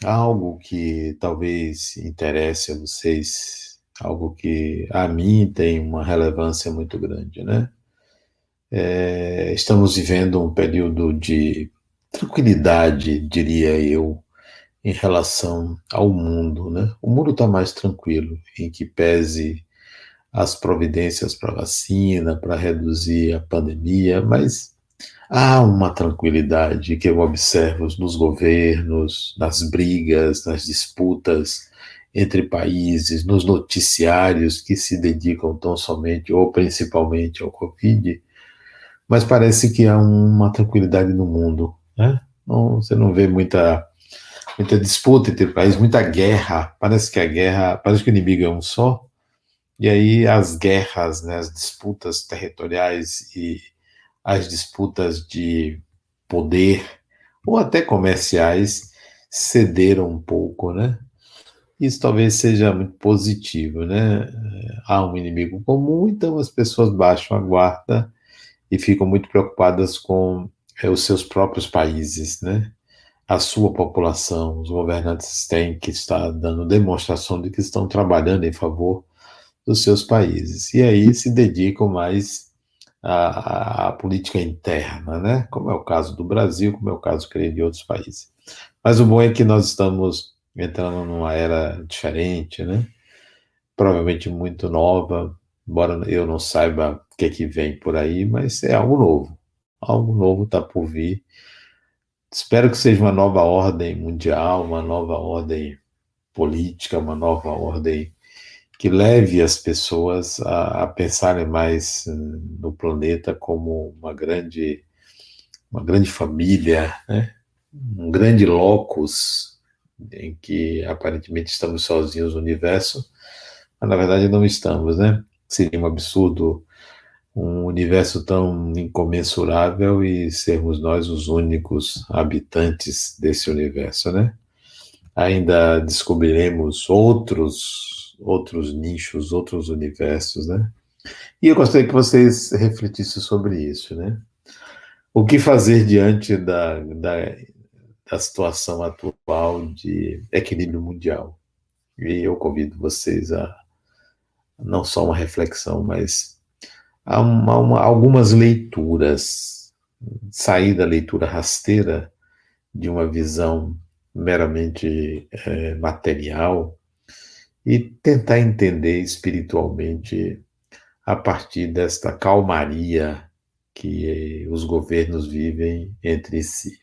algo que talvez interesse a vocês, algo que a mim tem uma relevância muito grande, né? Estamos vivendo um período de tranquilidade, diria eu, em relação ao mundo, né? O mundo está mais tranquilo, em que pese as providências para vacina, para reduzir a pandemia, mas há uma tranquilidade que eu observo nos governos, nas brigas, nas disputas entre países, nos noticiários que se dedicam tão somente ou principalmente ao Covid, mas parece que há uma tranquilidade no mundo, né? Não, você não vê muita disputa entre países, muita guerra. Parece que a guerra, parece que o inimigo é um só. E aí as guerras, né, as disputas territoriais e as disputas de poder ou até comerciais cederam um pouco, né? Isso talvez seja muito positivo, né? Há um inimigo comum, então as pessoas baixam a guarda e ficam muito preocupadas com os seus próprios países, né? A sua população, os governantes têm que estar dando demonstração de que estão trabalhando em favor dos seus países. E aí se dedicam mais à política interna, né? Como é o caso do Brasil, como é o caso, creio, de outros países. Mas o bom é que nós estamos entrando numa era diferente, né? Provavelmente muito nova, embora eu não saiba o que é que vem por aí, mas é algo novo. Algo novo está por vir. Espero que seja uma nova ordem mundial, uma nova ordem política, uma nova ordem que leve as pessoas a pensarem mais no planeta como uma grande família, né? Um grande locus em que aparentemente estamos sozinhos no universo, mas na verdade não estamos, né? Seria um absurdo um universo tão incomensurável e sermos nós os únicos habitantes desse universo, né? Ainda descobriremos outros nichos, outros universos, né? E eu gostaria que vocês refletissem sobre isso, né? O que fazer diante da situação atual de equilíbrio mundial? E eu convido vocês a não só uma reflexão, mas a algumas leituras, sair da leitura rasteira de uma visão meramente material e tentar entender espiritualmente a partir desta calmaria que os governos vivem entre si.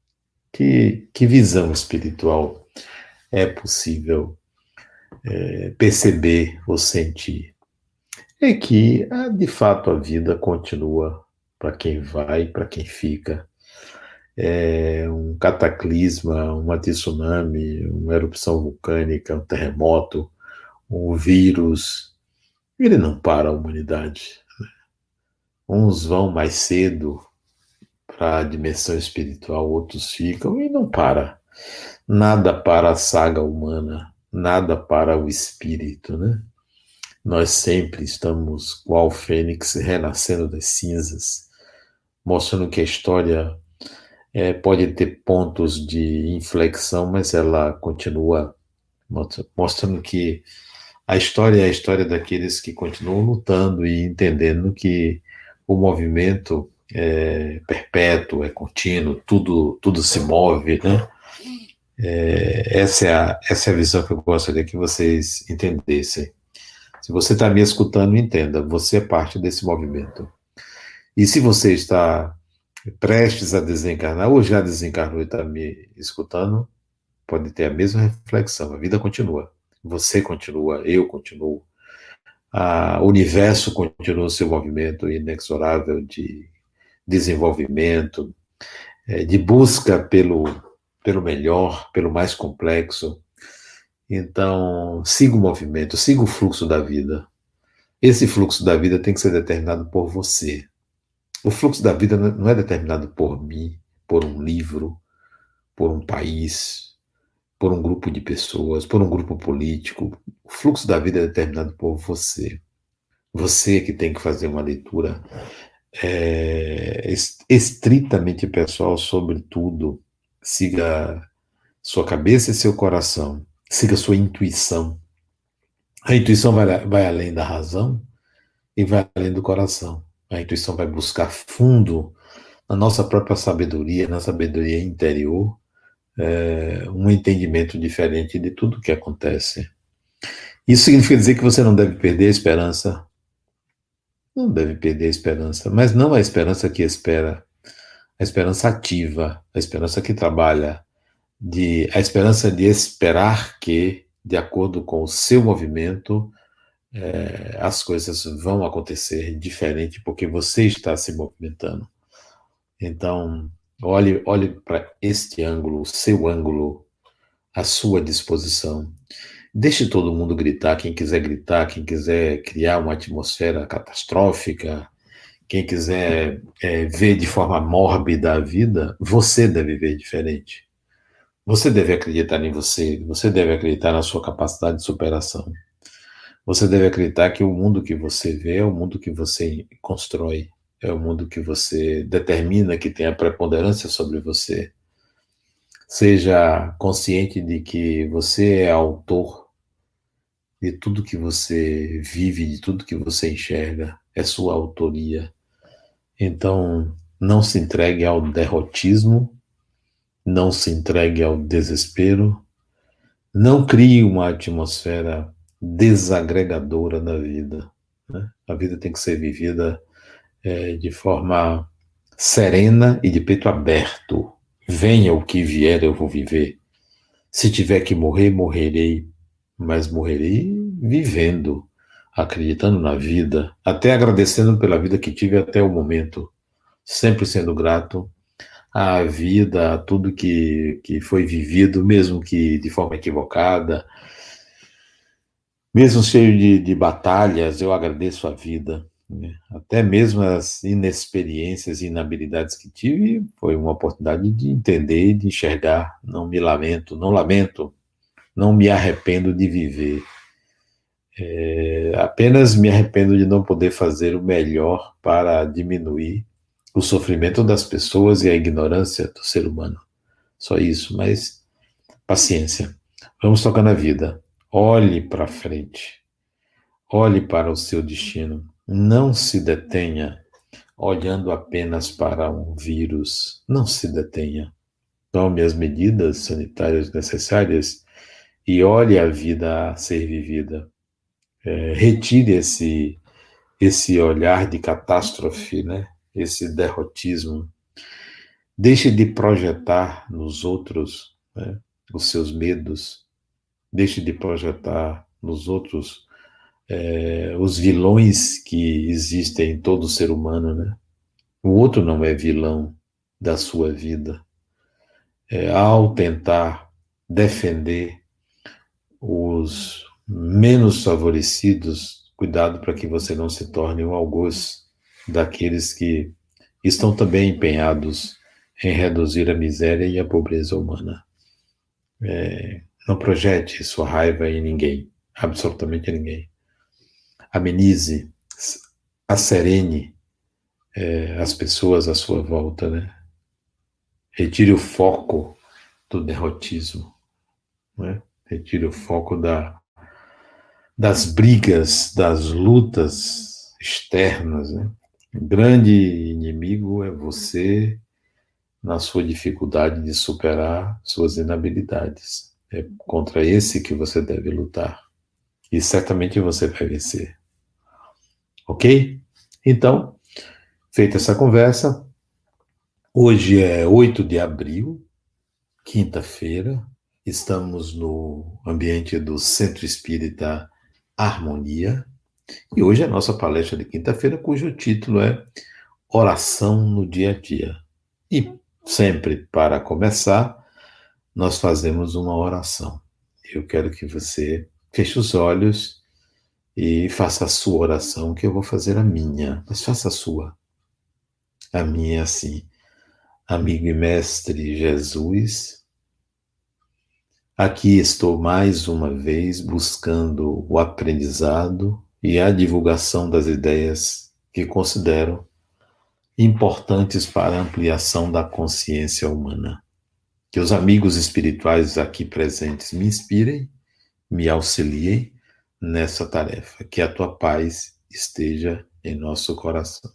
Que visão espiritual é possível perceber ou sentir? É que, de fato, a vida continua para quem vai, para quem fica. Um cataclisma, uma tsunami, uma erupção vulcânica, um terremoto, um vírus, ele não para a humanidade. Uns vão mais cedo para a dimensão espiritual, outros ficam e não para. Nada para a saga humana, nada para o espírito, né? Nós sempre estamos, qual fênix, renascendo das cinzas, mostrando que a história pode ter pontos de inflexão, mas ela continua mostrando que a história é a história daqueles que continuam lutando e entendendo que o movimento é perpétuo, é contínuo, tudo se move, né? Essa é a visão que eu gostaria que vocês entendessem. Se você está me escutando, entenda, você é parte desse movimento. E se você está prestes a desencarnar, ou já desencarnou e está me escutando, pode ter a mesma reflexão. A vida continua. Você continua, eu continuo. O universo continua o seu movimento inexorável de desenvolvimento, de busca pelo melhor, pelo mais complexo. Então, siga o movimento, siga o fluxo da vida. Esse fluxo da vida tem que ser determinado por você. O fluxo da vida não é determinado por mim, por um livro, por um país, por um grupo de pessoas, por um grupo político. O fluxo da vida é determinado por você. Você que tem que fazer uma leitura estritamente pessoal sobre tudo. Siga sua cabeça e seu coração. Siga sua intuição. A intuição vai além da razão e vai além do coração. A intuição vai buscar fundo na nossa própria sabedoria, na sabedoria interior, um entendimento diferente de tudo que acontece. Isso significa dizer que você não deve perder a esperança. Não deve perder a esperança, mas não a esperança que espera, a esperança ativa, a esperança que trabalha, a esperança de esperar que, de acordo com o seu movimento, as coisas vão acontecer diferente porque você está se movimentando. Então, olhe para este ângulo, o seu ângulo, à sua disposição. Deixe todo mundo gritar, quem quiser criar uma atmosfera catastrófica, quem quiser ver de forma mórbida a vida, você deve ver diferente. Você deve acreditar em você deve acreditar na sua capacidade de superação. Você deve acreditar que o mundo que você vê é o mundo que você constrói, é o mundo que você determina que tem a preponderância sobre você. Seja consciente de que você é autor de tudo que você vive, de tudo que você enxerga, é sua autoria. Então, não se entregue ao derrotismo, não se entregue ao desespero, não crie uma atmosfera desagregadora da vida, né? A vida tem que ser vivida de forma serena e de peito aberto. Venha o que vier, eu vou viver. Se tiver que morrer, morrerei, mas morrerei vivendo, acreditando na vida, até agradecendo pela vida que tive até o momento, sempre sendo grato à vida, a tudo que foi vivido, mesmo que de forma equivocada, mesmo cheio de batalhas, eu agradeço a vida, né? Até mesmo as inexperiências e inabilidades que tive, foi uma oportunidade de entender e de enxergar. Não me lamento, não me arrependo de viver. Apenas me arrependo de não poder fazer o melhor para diminuir o sofrimento das pessoas e a ignorância do ser humano. Só isso, mas paciência. Vamos tocar na vida. Olhe para frente. Olhe para o seu destino. Não se detenha olhando apenas para um vírus. Não se detenha. Tome as medidas sanitárias necessárias e olhe a vida a ser vivida. Retire esse olhar de catástrofe, né? Esse derrotismo. Deixe de projetar nos outros, né, os seus medos. Deixe de projetar nos outros os vilões que existem em todo ser humano, né? O outro não é vilão da sua vida. Ao tentar defender os menos favorecidos, cuidado para que você não se torne um algoz daqueles que estão também empenhados em reduzir a miséria e a pobreza humana. Não projete sua raiva em ninguém, absolutamente ninguém. Amenize, acerene as pessoas à sua volta, né? Retire o foco do derrotismo, né? Retire o foco das brigas, das lutas externas, né? O grande inimigo é você na sua dificuldade de superar suas inabilidades. É contra esse que você deve lutar. E certamente você vai vencer. Ok? Então, feita essa conversa, hoje é 8 de abril, quinta-feira, estamos no ambiente do Centro Espírita Harmonia, e hoje é a nossa palestra de quinta-feira, cujo título é Oração no Dia a Dia. E sempre, para começar, nós fazemos uma oração. Eu quero que você feche os olhos e faça a sua oração, que eu vou fazer a minha, mas faça a sua. A minha é assim: amigo e mestre Jesus, aqui estou mais uma vez buscando o aprendizado e a divulgação das ideias que considero importantes para a ampliação da consciência humana. Que os amigos espirituais aqui presentes me inspirem, me auxiliem nessa tarefa. Que a tua paz esteja em nosso coração.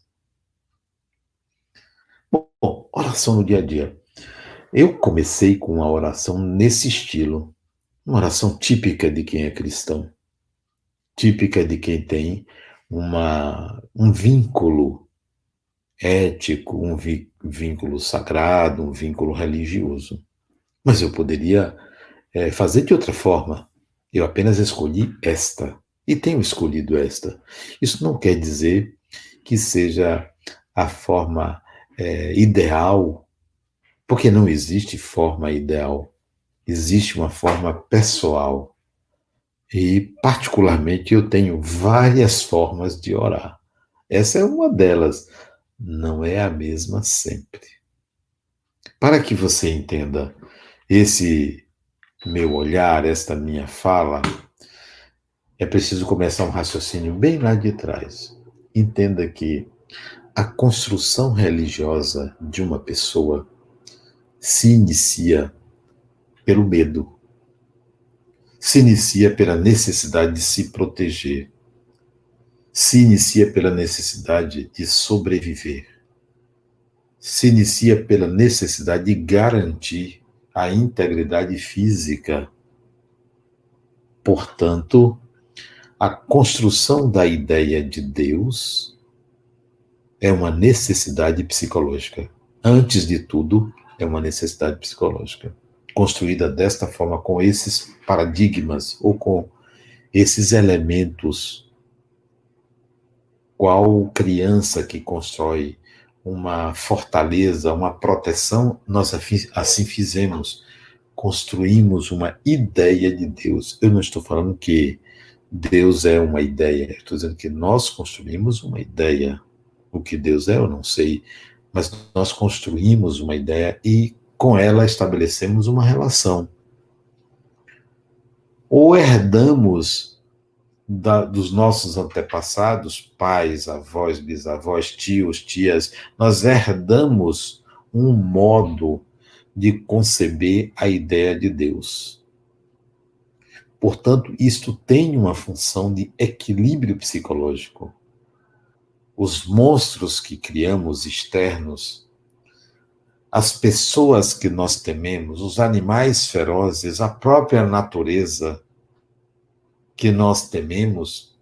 Bom, oração no dia a dia. Eu comecei com uma oração nesse estilo, uma oração típica de quem é cristão, típica de quem tem um vínculo ético, vínculo sagrado, um vínculo religioso. Mas eu poderia fazer de outra forma. Eu apenas escolhi esta, e tenho escolhido esta. Isso não quer dizer que seja a forma ideal, porque não existe forma ideal. Existe uma forma pessoal. E, particularmente, eu tenho várias formas de orar. Essa é uma delas. Não é a mesma sempre. Para que você entenda esse meu olhar, esta minha fala, é preciso começar um raciocínio bem lá de trás. Entenda que a construção religiosa de uma pessoa se inicia pelo medo, se inicia pela necessidade de se proteger, se inicia pela necessidade de sobreviver, se inicia pela necessidade de garantir a integridade física. Portanto, a construção da ideia de Deus é uma necessidade psicológica. Antes de tudo, é uma necessidade psicológica. Construída desta forma, com esses paradigmas ou com esses elementos. Qual criança que constrói uma fortaleza, uma proteção, nós assim fizemos. Construímos uma ideia de Deus. Eu não estou falando que Deus é uma ideia, estou dizendo que nós construímos uma ideia. O que Deus é, eu não sei, mas nós construímos uma ideia e com ela estabelecemos uma relação. Ou herdamos dos nossos antepassados, pais, avós, bisavós, tios, tias, nós herdamos um modo de conceber a ideia de Deus. Portanto, isto tem uma função de equilíbrio psicológico. Os monstros que criamos externos, as pessoas que nós tememos, os animais ferozes, a própria natureza que nós tememos,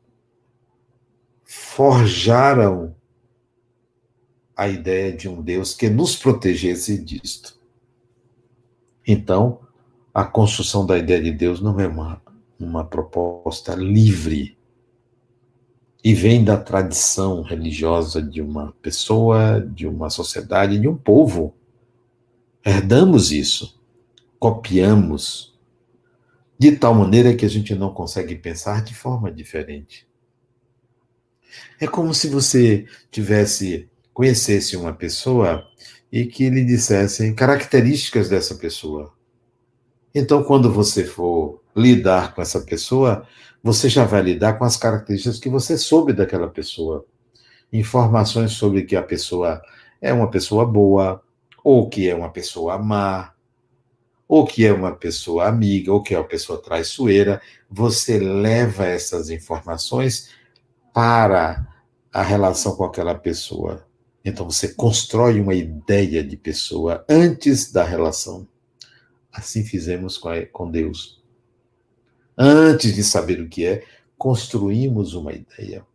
forjaram a ideia de um Deus que nos protegesse disto. Então, a construção da ideia de Deus não é uma proposta livre e vem da tradição religiosa de uma pessoa, de uma sociedade, de um povo. Herdamos isso, copiamos, de tal maneira que a gente não consegue pensar de forma diferente. É como se você conhecesse uma pessoa e que lhe dissessem características dessa pessoa. Então, quando você for lidar com essa pessoa, você já vai lidar com as características que você soube daquela pessoa. Informações sobre que a pessoa é uma pessoa boa, ou que é uma pessoa má, ou que é uma pessoa amiga, ou que é uma pessoa traiçoeira. Você leva essas informações para a relação com aquela pessoa. Então, você constrói uma ideia de pessoa antes da relação. Assim fizemos com Deus. Antes de saber o que é, construímos uma ideia.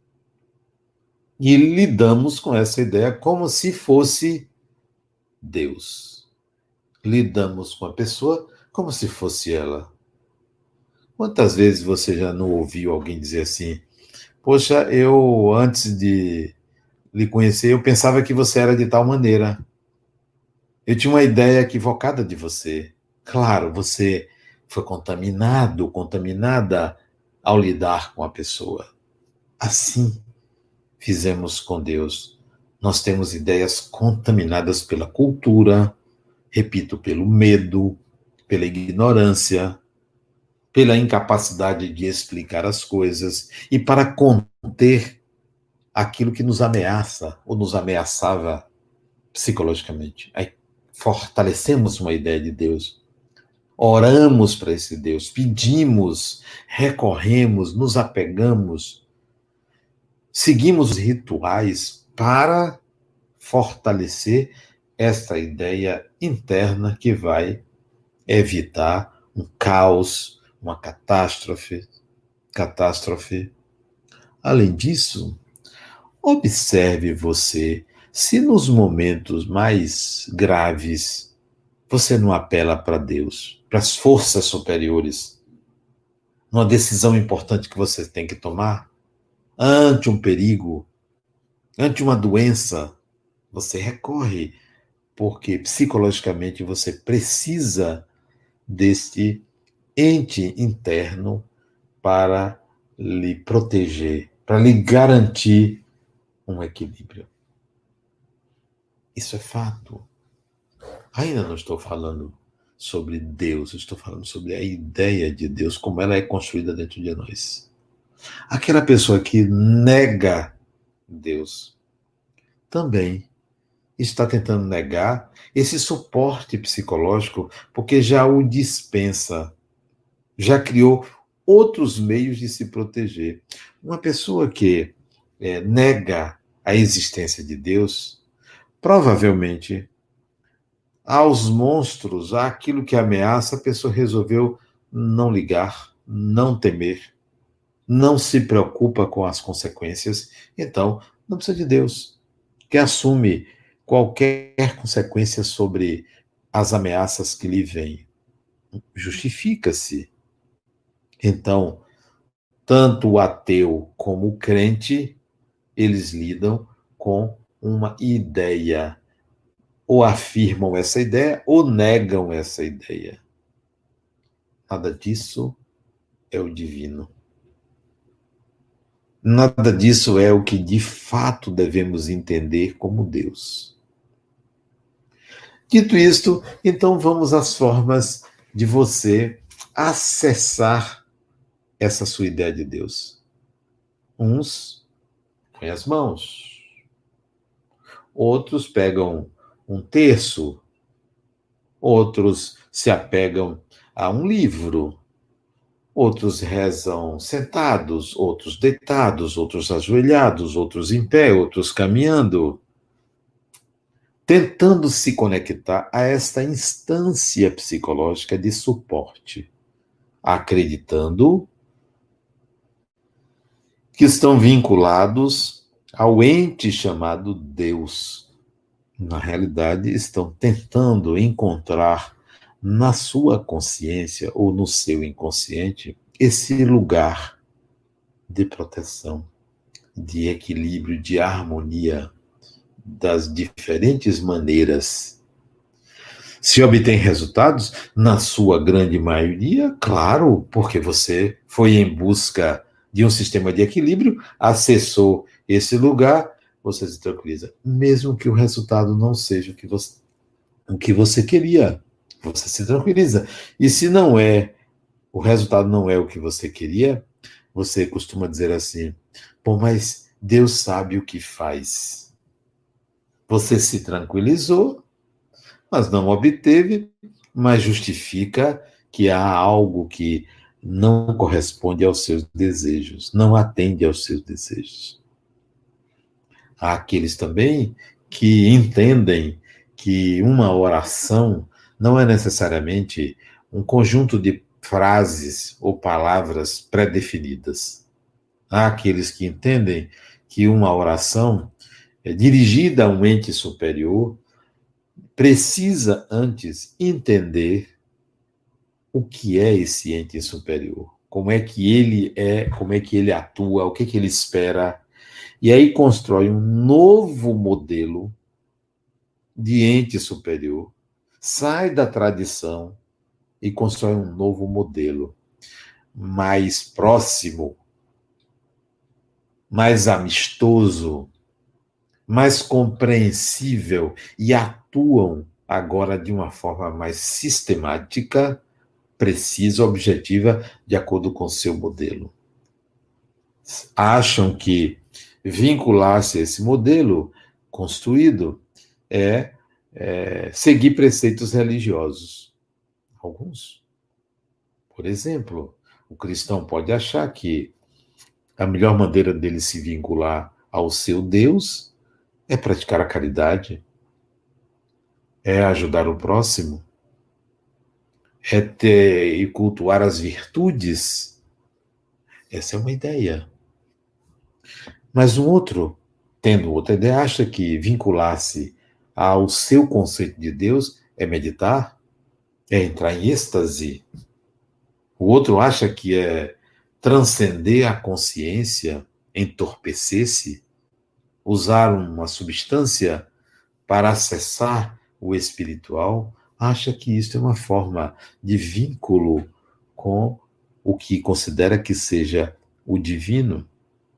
E lidamos com essa ideia como se fosse Deus. Lidamos com a pessoa como se fosse ela. Quantas vezes você já não ouviu alguém dizer assim: poxa, eu antes de lhe conhecer, eu pensava que você era de tal maneira. Eu tinha uma ideia equivocada de você. Claro, você foi contaminado, contaminada ao lidar com a pessoa. Assim fizemos com Deus. Nós temos ideias contaminadas pela cultura, repito, pelo medo, pela ignorância, pela incapacidade de explicar as coisas e para conter aquilo que nos ameaça ou nos ameaçava psicologicamente. Aí fortalecemos uma ideia de Deus, oramos para esse Deus, pedimos, recorremos, nos apegamos, seguimos os rituais para fortalecer esta ideia interna que vai evitar um caos, uma catástrofe. Além disso, observe você se nos momentos mais graves você não apela para Deus, para as forças superiores, numa decisão importante que você tem que tomar, ante um perigo, ante uma doença, você recorre, porque psicologicamente você precisa deste ente interno para lhe proteger, para lhe garantir um equilíbrio. Isso é fato. Ainda não estou falando sobre Deus, estou falando sobre a ideia de Deus, como ela é construída dentro de nós. Aquela pessoa que nega Deus também está tentando negar esse suporte psicológico, porque já o dispensa, já criou outros meios de se proteger. Uma pessoa que nega a existência de Deus, provavelmente, aos monstros, àquilo que ameaça, a pessoa resolveu não ligar, não temer, não se preocupa com as consequências, então não precisa de Deus, que assume qualquer consequência sobre as ameaças que lhe vêm. Justifica-se. Então, tanto o ateu como o crente, eles lidam com uma ideia. Ou afirmam essa ideia, ou negam essa ideia. Nada disso é o divino. Nada disso é o que de fato devemos entender como Deus. Dito isto, então vamos às formas de você acessar essa sua ideia de Deus. Uns põem as mãos, outros pegam um terço, outros se apegam a um livro, outros rezam sentados, outros deitados, outros ajoelhados, outros em pé, outros caminhando, tentando se conectar a esta instância psicológica de suporte, acreditando que estão vinculados ao ente chamado Deus. Na realidade, estão tentando encontrar na sua consciência ou no seu inconsciente esse lugar de proteção, de equilíbrio, de harmonia das diferentes maneiras. Se obtém resultados, na sua grande maioria, claro, porque você foi em busca de um sistema de equilíbrio, acessou esse lugar, você se tranquiliza, mesmo que o resultado não seja o que você queria, você se tranquiliza. E se não é, o resultado não é o que você queria, você costuma dizer assim, bom, mas Deus sabe o que faz. Você se tranquilizou, mas não obteve, mas justifica que há algo que não corresponde aos seus desejos, não atende aos seus desejos. Há aqueles também que entendem que uma oração não é necessariamente um conjunto de frases ou palavras pré-definidas. Há aqueles que entendem que uma oração dirigida a um ente superior precisa antes entender o que é esse ente superior, como é que ele atua, o que ele espera, e aí constrói um novo modelo de ente superior, sai da tradição e constrói um novo modelo mais próximo, mais amistoso, mais compreensível e atuam agora de uma forma mais sistemática, precisa, objetiva, de acordo com o seu modelo. Acham que vincular-se a esse modelo construído é seguir preceitos religiosos. Alguns. Por exemplo, o cristão pode achar que a melhor maneira dele se vincular ao seu Deus é praticar a caridade, é ajudar o próximo, é ter e cultuar as virtudes. Essa é uma ideia. Mas um outro, tendo outra ideia, acha que vincular-se ao seu conceito de Deus é meditar, é entrar em êxtase. O outro acha que é transcender a consciência, entorpecer-se, usar uma substância para acessar o espiritual, acha que isso é uma forma de vínculo com o que considera que seja o divino.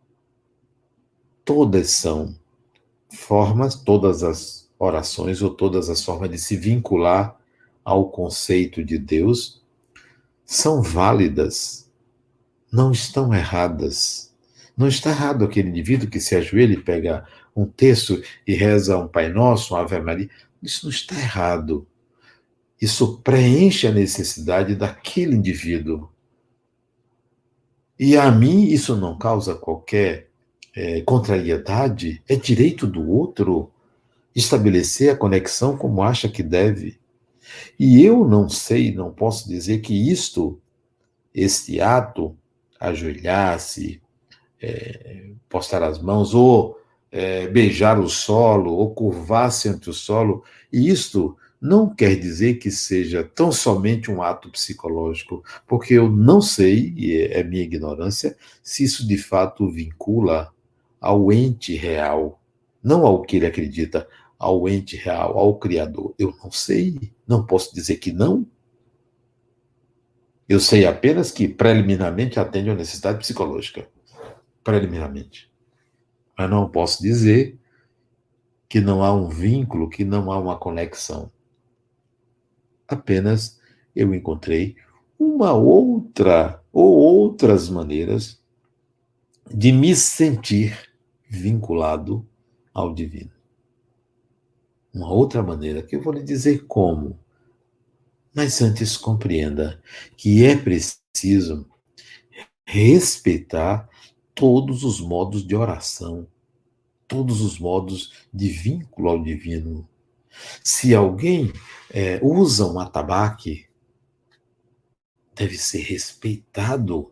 Todas são formas, todas as orações ou todas as formas de se vincular ao conceito de Deus são válidas, não estão erradas. Não está errado aquele indivíduo que se ajoelha e pega um texto e reza um Pai Nosso, um Ave Maria. Isso não está errado. Isso preenche a necessidade daquele indivíduo. E a mim isso não causa qualquer contrariedade. É direito do outro estabelecer a conexão como acha que deve. E eu não sei, não posso dizer que este ato, ajoelhar-se, postar as mãos, ou beijar o solo, ou curvar-se ante o solo, e isto não quer dizer que seja tão somente um ato psicológico, porque eu não sei, e é minha ignorância, se isso de fato vincula ao ente real, não ao que ele acredita, ao ente real, ao Criador. Eu não sei, não posso dizer que não. Eu sei apenas que preliminarmente atende a necessidade psicológica. Preliminarmente. Mas não posso dizer que não há um vínculo, que não há uma conexão. Apenas eu encontrei uma outra ou outras maneiras de me sentir vinculado ao divino. Uma outra maneira que eu vou lhe dizer como. Mas antes compreenda que é preciso respeitar todos os modos de oração, todos os modos de vínculo ao divino. Se alguém usa um atabaque, deve ser respeitado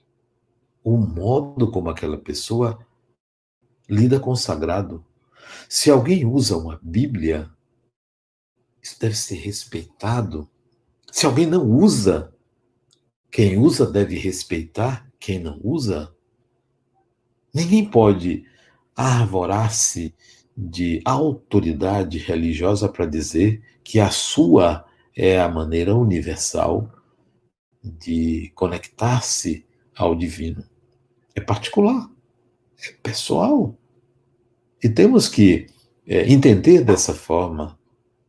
o modo como aquela pessoa lida com o sagrado. Se alguém usa uma Bíblia, isso deve ser respeitado. Se alguém não usa, quem usa deve respeitar quem não usa. Ninguém pode arvorar-se de autoridade religiosa para dizer que a sua é a maneira universal de conectar-se ao divino. É particular, é pessoal. E temos que entender dessa forma,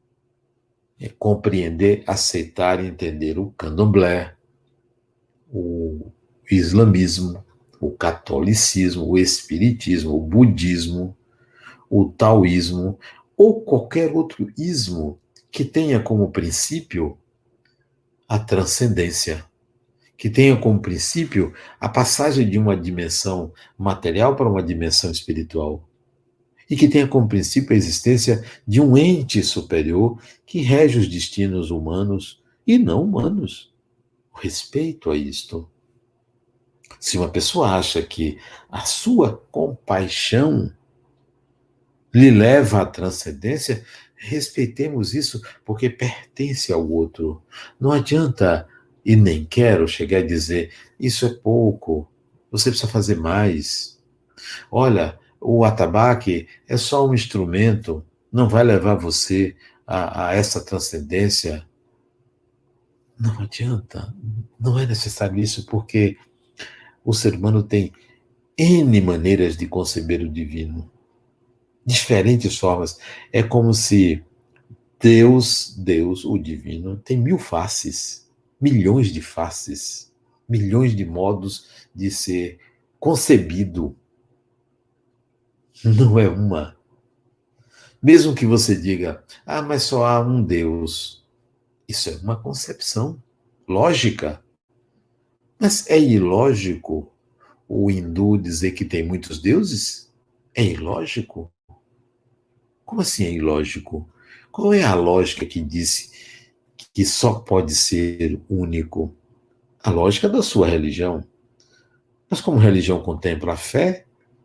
compreender, aceitar e entender o candomblé, o islamismo, o catolicismo, o espiritismo, o budismo, o taoísmo ou qualquer outro ismo que tenha como princípio a transcendência, que tenha como princípio a passagem de uma dimensão material para uma dimensão espiritual e que tenha como princípio a existência de um ente superior que rege os destinos humanos e não humanos. O respeito a isto. Se uma pessoa acha que a sua compaixão lhe leva à transcendência, respeitemos isso, porque pertence ao outro. Não adianta, e nem quero chegar a dizer, isso é pouco, você precisa fazer mais. Olha, o atabaque é só um instrumento, não vai levar você a essa transcendência. Não adianta, não é necessário isso, porque o ser humano tem N maneiras de conceber o divino. Diferentes formas. É como se Deus, o divino, tem 1000 faces, milhões de faces, milhões de modos de ser concebido. Não é uma. Mesmo que você diga, mas só há um Deus. Isso é uma concepção lógica. Mas é ilógico o hindu dizer que tem muitos deuses? É ilógico? Como assim é ilógico? Qual é a lógica que diz que só pode ser único? A lógica da sua religião. Mas como religião contempla a fé,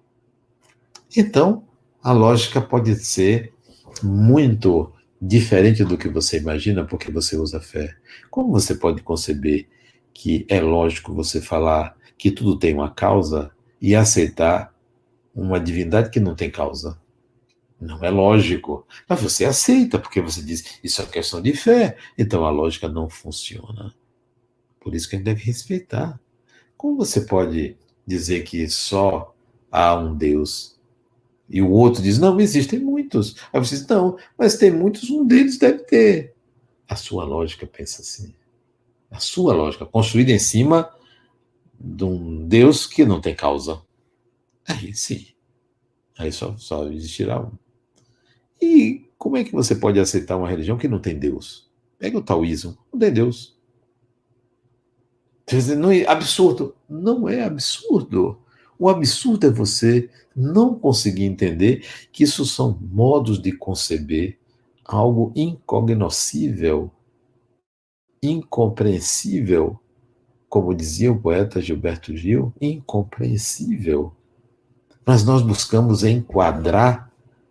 então a lógica pode ser muito diferente do que você imagina porque você usa fé. Como você pode conceber que é lógico você falar que tudo tem uma causa e aceitar uma divindade que não tem causa? Não é lógico. Mas você aceita, porque você diz, isso é questão de fé. Então a lógica não funciona. Por isso que a gente deve respeitar. Como você pode dizer que só há um Deus e o outro diz, não, existem muitos. Aí você diz, não, mas tem muitos, um deles deve ter. A sua lógica pensa assim. A sua lógica, construída em cima de um Deus que não tem causa. Aí sim, aí só existirá um. E como é que você pode aceitar uma religião que não tem Deus? Pega o taoísmo, não tem Deus. Quer dizer, não é absurdo. Não é absurdo. O absurdo é você não conseguir entender que isso são modos de conceber algo incognoscível, incompreensível, como dizia o poeta Gilberto Gil, incompreensível. Mas nós buscamos enquadrar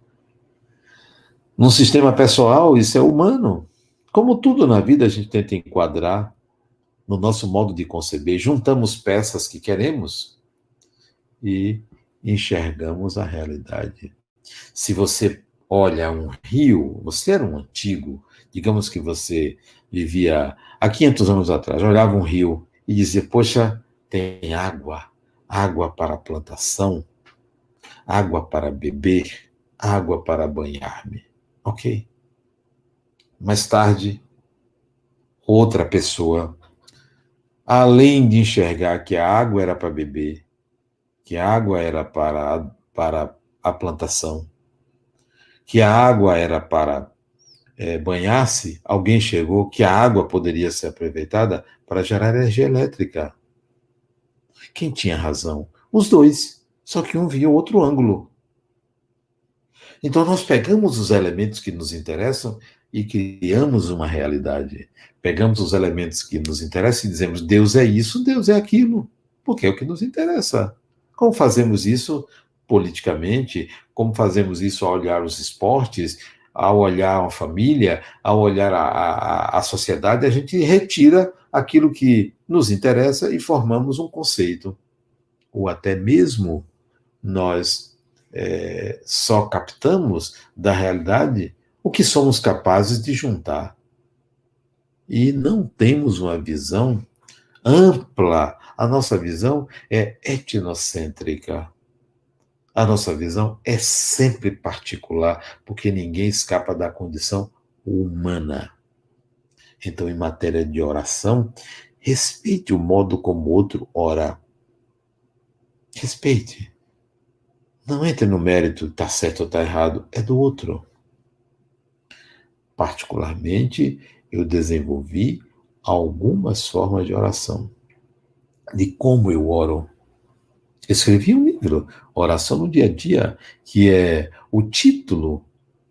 num sistema pessoal, isso é humano. Como tudo na vida, a gente tenta enquadrar no nosso modo de conceber, juntamos peças que queremos e enxergamos a realidade. Se você olha um rio, você era um antigo, digamos que você vivia há 500 anos atrás, olhava um rio e dizia, poxa, tem água, água para plantação, água para beber, água para banhar-me. Ok. Mais tarde, outra pessoa, além de enxergar que a água era para beber, que a água era para a plantação, que a água era para banhar-se, alguém chegou que a água poderia ser aproveitada para gerar energia elétrica. Quem tinha razão? Os dois. Só que um via outro ângulo. Então nós pegamos os elementos que nos interessam e criamos uma realidade. Pegamos os elementos que nos interessam e dizemos, Deus é isso, Deus é aquilo, porque é o que nos interessa. Como fazemos isso politicamente? Como fazemos isso ao olhar os esportes, ao olhar a família, ao olhar a sociedade? A gente retira aquilo que nos interessa e formamos um conceito. Ou até mesmo nós só captamos da realidade o que somos capazes de juntar. E não temos uma visão ampla. A nossa visão é etnocêntrica. A nossa visão é sempre particular, porque ninguém escapa da condição humana. Então, em matéria de oração, respeite o modo como o outro ora. Respeite. Não entre no mérito, está certo ou está errado, é do outro. Particularmente, eu desenvolvi algumas formas de oração. De como eu oro. Escrevi um livro, Oração no Dia a Dia, que é o título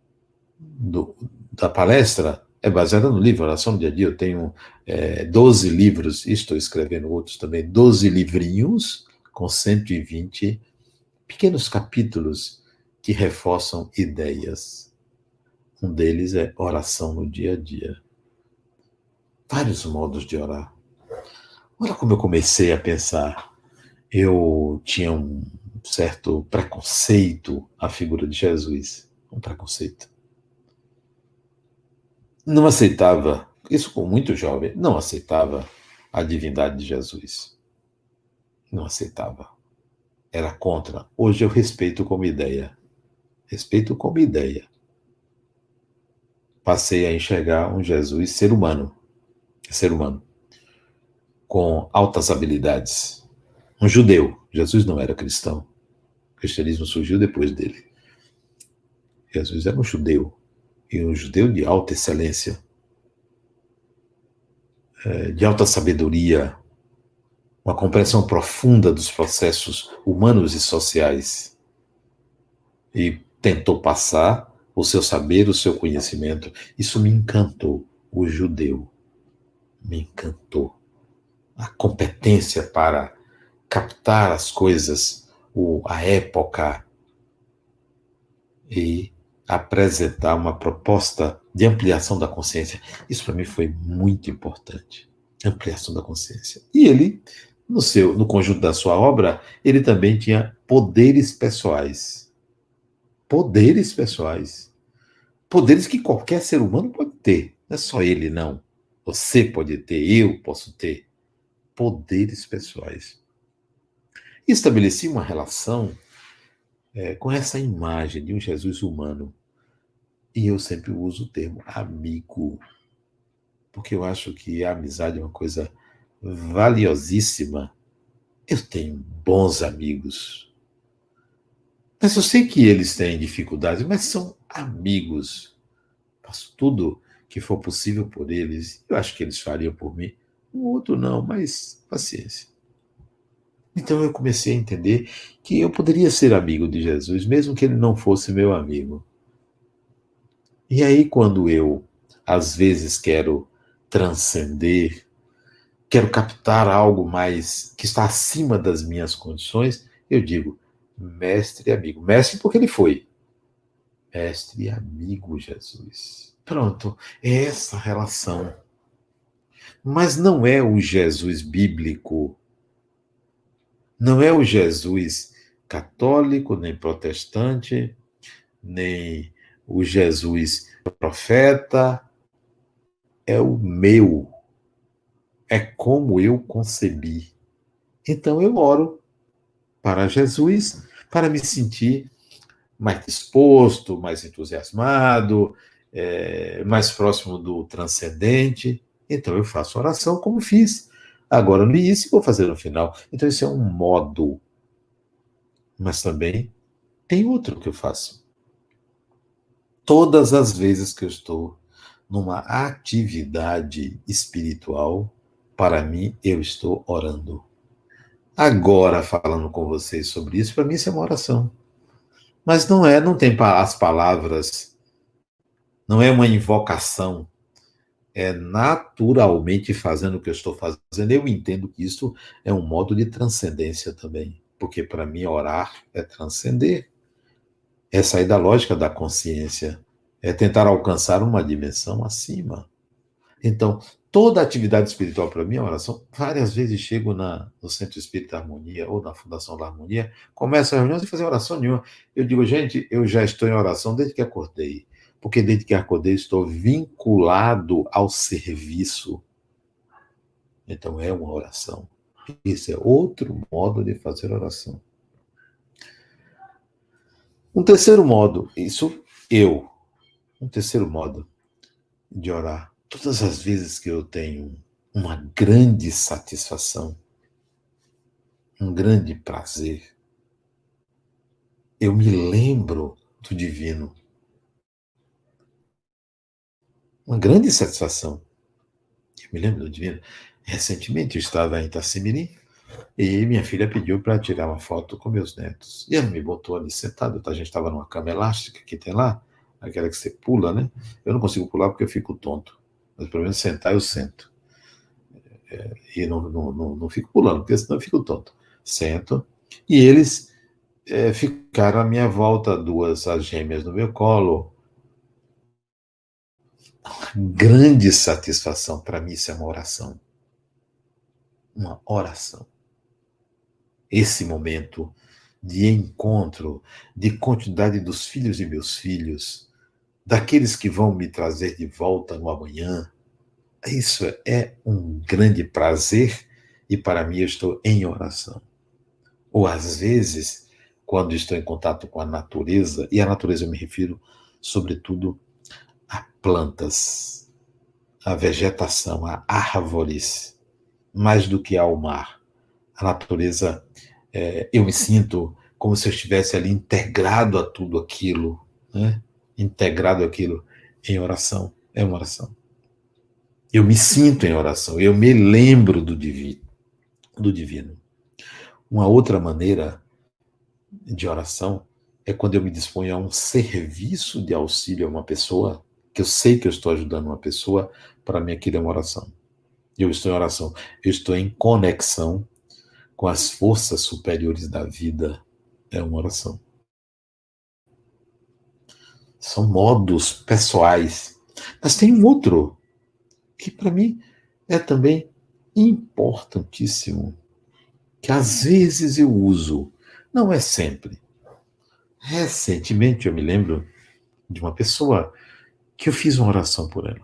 da palestra, é baseada no livro Oração no Dia a Dia. Eu tenho 12 livros, e estou escrevendo outros também, 12 livrinhos com 120 pequenos capítulos que reforçam ideias. Um deles é oração no dia a dia. Vários modos de orar. Olha como eu comecei a pensar. Eu tinha um certo preconceito à figura de Jesus. Um preconceito. Não aceitava, isso com muito jovem, não aceitava a divindade de Jesus. Não aceitava. Era contra. Hoje eu respeito como ideia. Respeito como ideia. Passei a enxergar um Jesus ser humano, com altas habilidades. Um judeu. Jesus não era cristão. O cristianismo surgiu depois dele. Jesus era um judeu, e um judeu de alta excelência, de alta sabedoria, uma compreensão profunda dos processos humanos e sociais, e tentou passar o seu saber, o seu conhecimento. Isso me encantou. O judeu me encantou. A competência para captar as coisas, a época, e apresentar uma proposta de ampliação da consciência. Isso para mim foi muito importante. Ampliação da consciência. E ele, no conjunto da sua obra, ele também tinha poderes pessoais. Poderes pessoais. Poderes que qualquer ser humano pode ter. Não é só ele, não. Você pode ter, eu posso ter. Poderes pessoais. Estabeleci uma relação com essa imagem de um Jesus humano. E eu sempre uso o termo amigo, porque eu acho que a amizade é uma coisa valiosíssima. Eu tenho bons amigos, mas eu sei que eles têm dificuldades, mas são amigos. Faço tudo que for possível por eles. Eu acho que eles fariam por mim. O outro não, mas paciência. Então eu comecei a entender que eu poderia ser amigo de Jesus, mesmo que ele não fosse meu amigo. E aí, quando eu, às vezes, quero transcender, quero captar algo mais que está acima das minhas condições, eu digo, mestre e amigo. Mestre porque ele foi. Mestre e amigo Jesus. Pronto, é essa relação. Mas não é o Jesus bíblico, não é o Jesus católico, nem protestante, nem o Jesus profeta, é o meu, é como eu concebi. Então eu oro para Jesus, para me sentir mais disposto, mais entusiasmado, mais próximo do transcendente. Então eu faço oração como fiz agora no início e vou fazer no final. Então isso é um modo, mas também tem outro que eu faço. Todas as vezes que eu estou numa atividade espiritual, para mim, eu estou orando. Agora, falando com vocês sobre isso, para mim isso é uma oração. Mas não tem as palavras, não é uma invocação, é naturalmente fazendo o que eu estou fazendo. Eu entendo que isso é um modo de transcendência também, porque para mim orar é transcender, é sair da lógica da consciência, é tentar alcançar uma dimensão acima. Então, toda atividade espiritual para mim é oração. Várias vezes chego no Centro Espírita Harmonia ou na Fundação da Harmonia, começo a reunião sem fazer oração nenhuma. Eu digo, gente, eu já estou em oração desde que acordei. Porque desde que acordei estou vinculado ao serviço. Então é uma oração. Isso é outro modo de fazer oração. Um terceiro modo, um terceiro modo de orar. Todas as vezes que eu tenho uma grande satisfação, um grande prazer, eu me lembro do divino. Uma grande satisfação. Eu me lembro do divino. Recentemente eu estava em Itacimirim e minha filha pediu para tirar uma foto com meus netos. E ela me botou ali sentado. A gente estava numa cama elástica que tem lá, aquela que você pula, né? Eu não consigo pular porque eu fico tonto. Mas pelo menos sentar eu sento. E não fico pulando, porque senão eu fico tonto. Sento. E eles ficaram à minha volta, as gêmeas no meu colo. Grande satisfação. Para mim, isso é uma oração. Uma oração. Esse momento de encontro, de continuidade dos filhos de meus filhos, daqueles que vão me trazer de volta no amanhã, isso é um grande prazer e para mim eu estou em oração. Ou às vezes, quando estou em contato com a natureza, e a natureza eu me refiro sobretudo a plantas, a vegetação, a árvores, mais do que ao mar. A natureza, eu me sinto como se eu estivesse ali integrado a tudo aquilo, né? integrado àquilo em oração. É uma oração. Eu me sinto em oração, eu me lembro do divino. Do divino. Uma outra maneira de oração é quando eu me disponho a um serviço de auxílio a uma pessoa, que eu sei que eu estou ajudando uma pessoa, para mim aquilo é uma oração. Eu estou em oração, eu estou em conexão com as forças superiores da vida, é uma oração. São modos pessoais. Mas tem um outro, que para mim é também importantíssimo, que às vezes eu uso, não é sempre. Recentemente eu me lembro de uma pessoa que eu fiz uma oração por ela.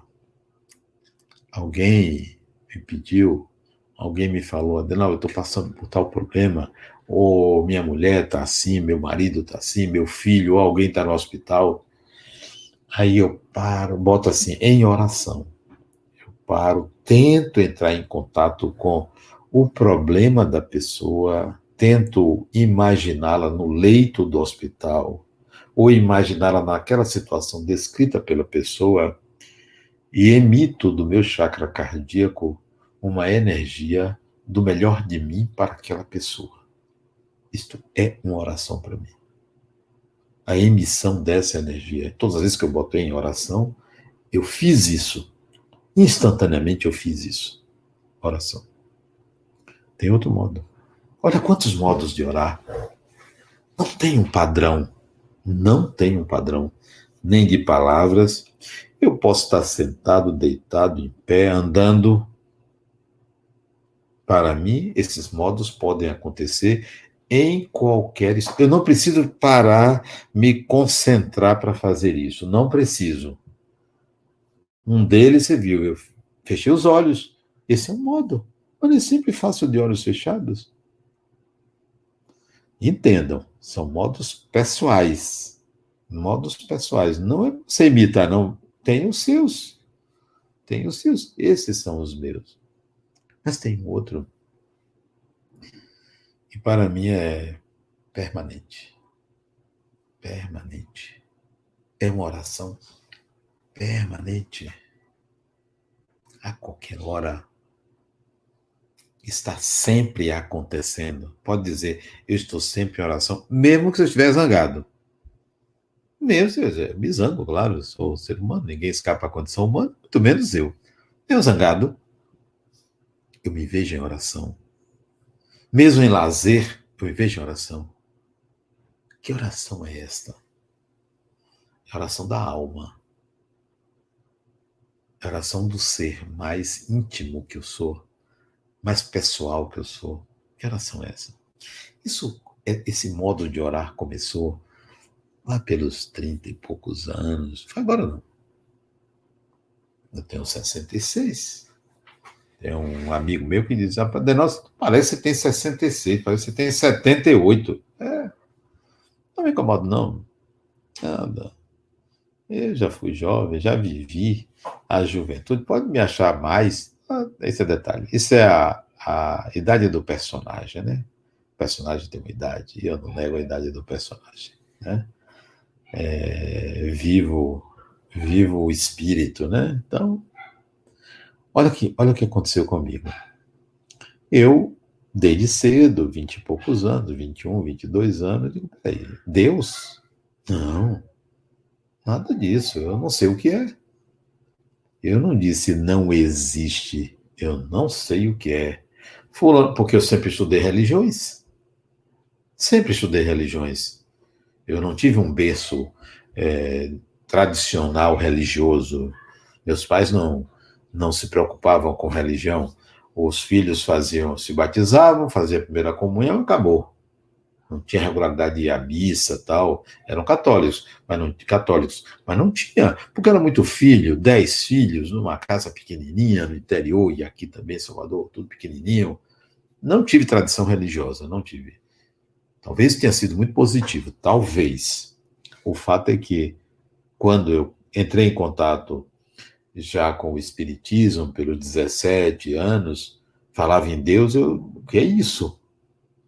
Alguém me pediu, alguém me falou, Adenal, eu estou passando por tal problema, ou minha mulher está assim, meu marido está assim, meu filho, ou alguém está no hospital. Aí eu paro, boto assim, em oração. Eu paro, tento entrar em contato com o problema da pessoa, tento imaginá-la no leito do hospital, ou imaginá-la naquela situação descrita pela pessoa, e emito do meu chakra cardíaco uma energia do melhor de mim para aquela pessoa. Isto é uma oração para mim. A emissão dessa energia. Todas as vezes que eu botei em oração, eu fiz isso. Instantaneamente eu fiz isso. Oração. Tem outro modo. Olha quantos modos de orar. Não tem um padrão. Não tem um padrão. Nem de palavras. Eu posso estar sentado, deitado, em pé, andando. Para mim, esses modos podem acontecer em qualquer... Eu não preciso parar, me concentrar para fazer isso. Não preciso. Um deles, você viu, eu fechei os olhos. Esse é um modo. Mas eu sempre faço de olhos fechados. Entendam, são modos pessoais. Modos pessoais. Não é você imitar, não. Tem os seus. Tem os seus. Esses são os meus. Mas tem outro que para mim é permanente. Permanente. É uma oração permanente. A qualquer hora. Está sempre acontecendo. Pode dizer, eu estou sempre em oração, mesmo que você estiver zangado. Mesmo se eu me zango, claro, eu sou ser humano, ninguém escapa à condição humana, muito menos eu. Eu zangado, eu me vejo em oração. Mesmo em lazer, eu me vejo em oração. Que oração é esta? É a oração da alma. É a oração do ser mais íntimo que eu sou, mais pessoal que eu sou. Que oração é essa? Esse modo de orar começou lá pelos 30 e poucos anos. Foi agora não. Eu tenho 66. Tem um amigo meu que diz, Adenal, parece que você tem 66, parece que você tem 78. Não me incomodo, não. Nada. Eu já fui jovem, já vivi a juventude. Pode me achar mais. Esse é detalhe. Isso é a idade do personagem, né? O personagem tem uma idade, e eu não nego a idade do personagem, né? Vivo o espírito, né? Então, olha o que aconteceu comigo. Eu, desde cedo, 20 e poucos anos, 21, 22 anos, digo, peraí, Deus? Não, nada disso, eu não sei o que é. Eu não disse não existe, eu não sei o que é. Fulano, porque eu sempre estudei religiões. Sempre estudei religiões. Eu não tive um berço tradicional religioso. Meus pais não se preocupavam com religião. Os filhos se batizavam, faziam a primeira comunhão e acabou. Não tinha regularidade de ir à missa, tal. Eram católicos, mas não tinha, porque era muito filho, 10 filhos, numa casa pequenininha no interior, e aqui também em Salvador, tudo pequenininho. Não tive tradição religiosa, não tive. Talvez tenha sido muito positivo, talvez. O fato é que, quando eu entrei em contato já com o espiritismo, pelos 17 anos, falava em Deus, o que é isso?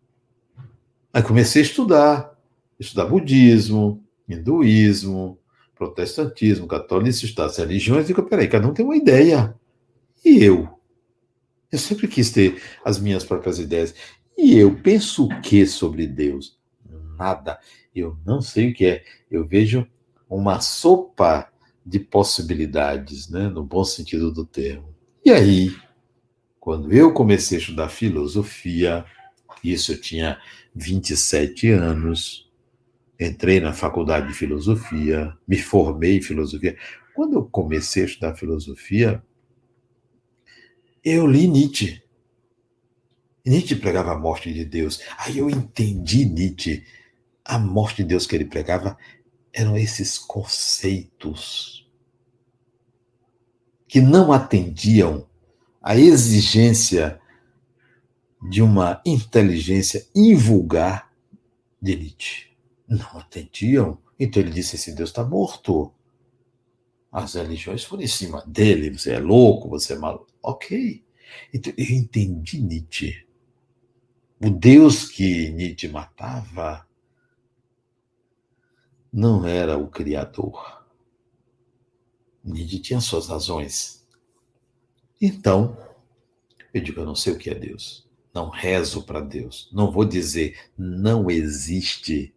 Aí comecei a estudar budismo, hinduísmo, protestantismo, catolicismo, as religiões, digo, peraí, cada um tem uma ideia. E eu? Eu sempre quis ter as minhas próprias ideias. E eu penso o que sobre Deus? Nada. Eu não sei o que é. Eu vejo uma sopa de possibilidades, né, no bom sentido do termo. E aí, quando eu comecei a estudar filosofia, isso eu tinha 27 anos, entrei na faculdade de filosofia, me formei em filosofia. Quando eu comecei a estudar filosofia, eu li Nietzsche. Nietzsche pregava a morte de Deus. Aí eu entendi Nietzsche. A morte de Deus que ele pregava eram esses conceitos que não atendiam à exigência de uma inteligência invulgar de Nietzsche. Não atendiam. Então ele disse: esse Deus está morto. As religiões foram em cima dele. Você é louco, você é maluco. Ok. Então eu entendi Nietzsche. O Deus que Nietzsche matava não era o Criador. Nietzsche tinha suas razões. Então, eu digo, eu não sei o que é Deus. Não rezo para Deus. Não vou dizer, não existe.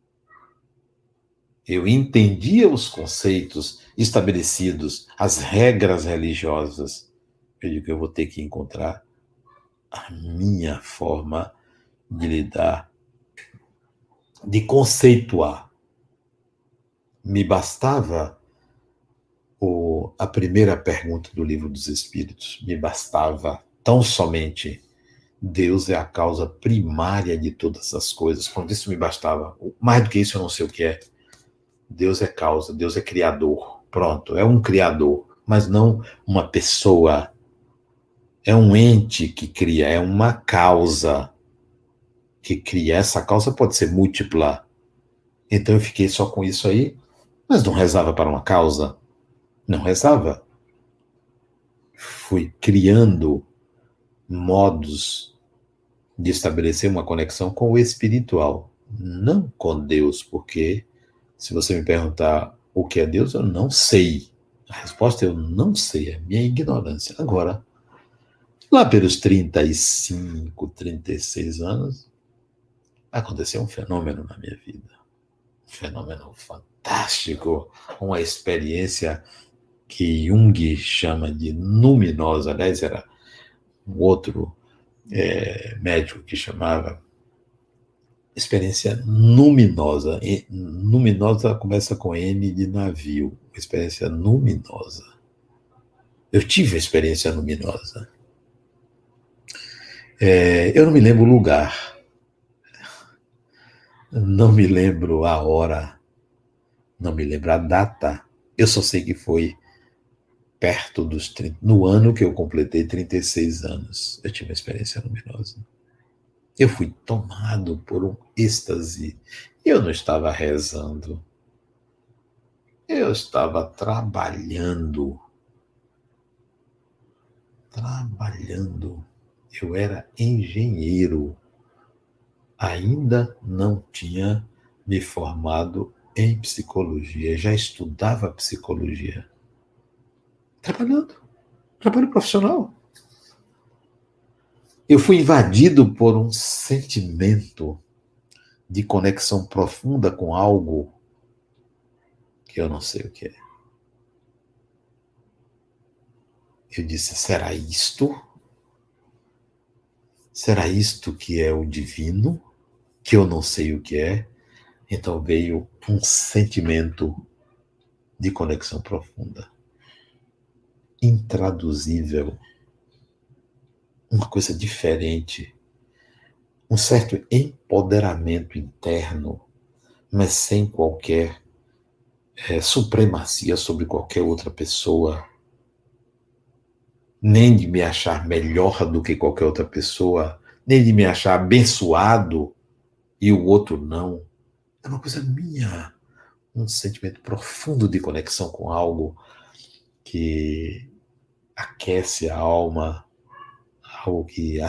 Eu entendia os conceitos estabelecidos, as regras religiosas. Eu digo, eu vou ter que encontrar a minha forma de lidar, de conceituar. Me bastava a primeira pergunta do Livro dos Espíritos. Me bastava tão somente: Deus é a causa primária de todas as coisas. Quando isso me bastava, mais do que isso eu não sei o que é. Deus é causa, Deus é criador. Pronto, é um criador, mas não uma pessoa. É um ente que cria, é uma causa que cria. Essa causa pode ser múltipla. Então eu fiquei só com isso aí, mas não rezava para uma causa. Não rezava. Fui criando modos de estabelecer uma conexão com o espiritual, não com Deus, porque se você me perguntar o que é Deus, eu não sei. A resposta é eu não sei, é minha ignorância. Agora, lá pelos 35, 36 anos, aconteceu um fenômeno na minha vida. Um fenômeno fantástico, uma experiência que Jung chama de luminosa. Aliás, era um outro médico que chamava experiência luminosa. E luminosa começa com N de navio. Experiência luminosa. Eu tive a experiência luminosa. Eu não me lembro o lugar. Não me lembro a hora. Não me lembro a data. Eu só sei que foi perto dos 30, no ano que eu completei 36 anos. Eu tive uma experiência luminosa. Eu fui tomado por um êxtase. Eu não estava rezando. Eu estava trabalhando. Eu era engenheiro. Ainda não tinha me formado em psicologia. Já estudava psicologia. Trabalho profissional. Eu fui invadido por um sentimento de conexão profunda com algo que eu não sei o que é. Eu disse: será isto? Será isto que é o divino? Que eu não sei o que é? Então veio um sentimento de conexão profunda, intraduzível, uma coisa diferente, um certo empoderamento interno, mas sem qualquer supremacia sobre qualquer outra pessoa, nem de me achar melhor do que qualquer outra pessoa, nem de me achar abençoado e o outro não. É uma coisa minha, um sentimento profundo de conexão com algo que aquece a alma, algo que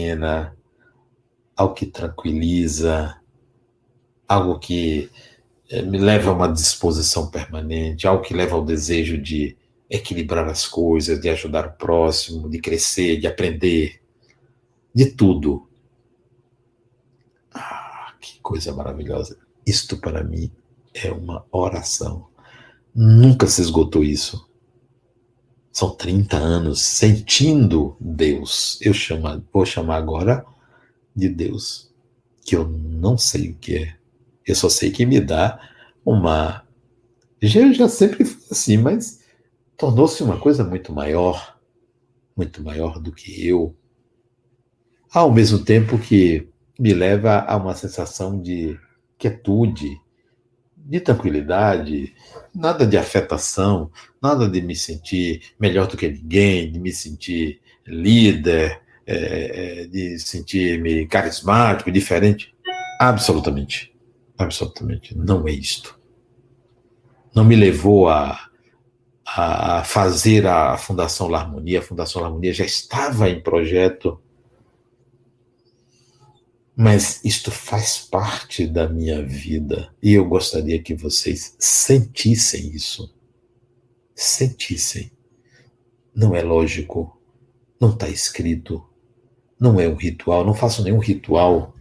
algo que tranquiliza, algo que me leva a uma disposição permanente, algo que leva ao desejo de equilibrar as coisas, de ajudar o próximo, de crescer, de aprender, de tudo. Ah, que coisa maravilhosa. Isto para mim é uma oração. Nunca se esgotou isso. São 30 anos sentindo Deus. Vou chamar agora de Deus, que eu não sei o que é. Eu só sei que me dá uma... Eu já sempre fui assim, mas tornou-se uma coisa muito maior do que eu, ao mesmo tempo que me leva a uma sensação de quietude, de tranquilidade, nada de afetação, nada de me sentir melhor do que ninguém, de me sentir líder, de sentir-me carismático, diferente. Absolutamente, absolutamente, não é isto. Não me levou a fazer a Fundação L'Harmonia. A Fundação L'Harmonia já estava em projeto, mas isto faz parte da minha vida e eu gostaria que vocês sentissem isso. Sentissem. Não é lógico, não está escrito, não é um ritual, não faço nenhum ritual.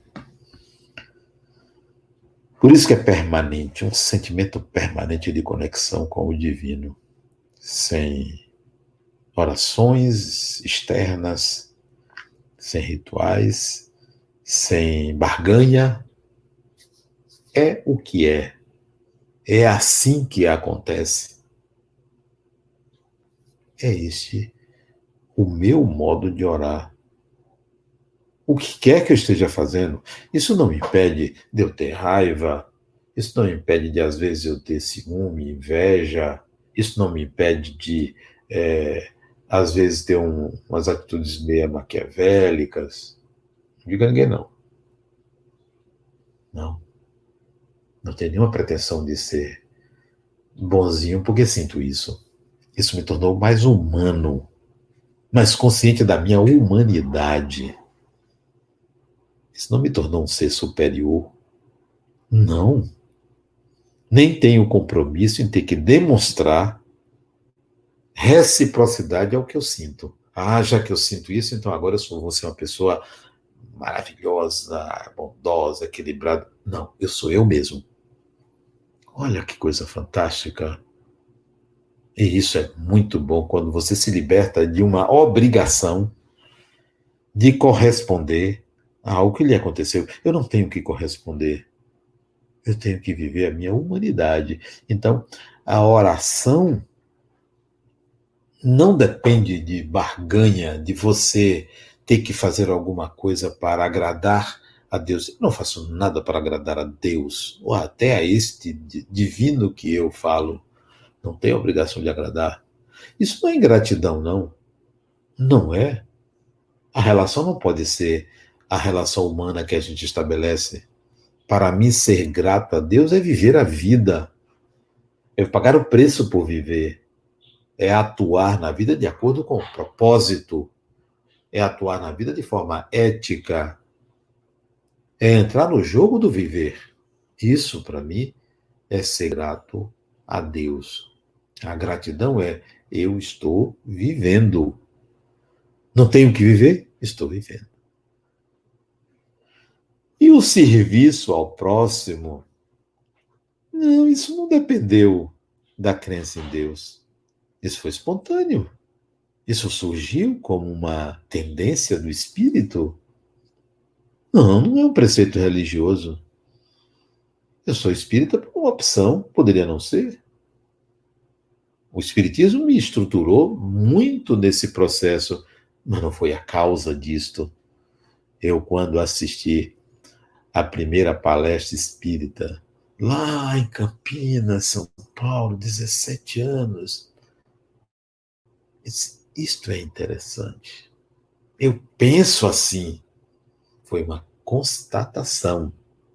Por isso que é permanente, um sentimento permanente de conexão com o divino, sem orações externas, sem rituais, sem barganha. É o que é. É assim que acontece. É este o meu modo de orar. O que quer que eu esteja fazendo, isso não me impede de eu ter raiva, isso não me impede de, às vezes, eu ter ciúme, inveja, isso não me impede de, às vezes, ter umas atitudes meio maquiavélicas. Não diga a ninguém, não. Não. Não tenho nenhuma pretensão de ser bonzinho, porque sinto isso. Isso me tornou mais humano, mais consciente da minha humanidade. Isso não me tornou um ser superior. Não. Nem tenho compromisso em ter que demonstrar reciprocidade ao que eu sinto. Ah, já que eu sinto isso, então agora eu vou ser uma pessoa maravilhosa, bondosa, equilibrada. Não, eu sou eu mesmo. Olha que coisa fantástica. E isso é muito bom quando você se liberta de uma obrigação de corresponder ao que lhe aconteceu. Eu não tenho que corresponder. Eu tenho que viver a minha humanidade. Então, a oração não depende de barganha, de você ter que fazer alguma coisa para agradar a Deus. Eu não faço nada para agradar a Deus, ou até a este divino que eu falo. Não tenho obrigação de agradar. Isso não é ingratidão, não. Não é. A relação não pode ser a relação humana que a gente estabelece. Para mim, ser grato a Deus é viver a vida. É pagar o preço por viver. É atuar na vida de acordo com o propósito. É atuar na vida de forma ética. É entrar no jogo do viver. Isso, para mim, é ser grato a Deus. A gratidão é eu estou vivendo. Não tenho que viver? Estou vivendo. E o serviço ao próximo? Não, isso não dependeu da crença em Deus. Isso foi espontâneo. Isso surgiu como uma tendência do espírito? Não, não é um preceito religioso. Eu sou espírita por uma opção, poderia não ser. O espiritismo me estruturou muito nesse processo, mas não foi a causa disto. Eu, quando assisti a primeira palestra espírita, lá em Campinas, São Paulo, 17 anos, isto é interessante. Eu penso assim. Foi uma constatação.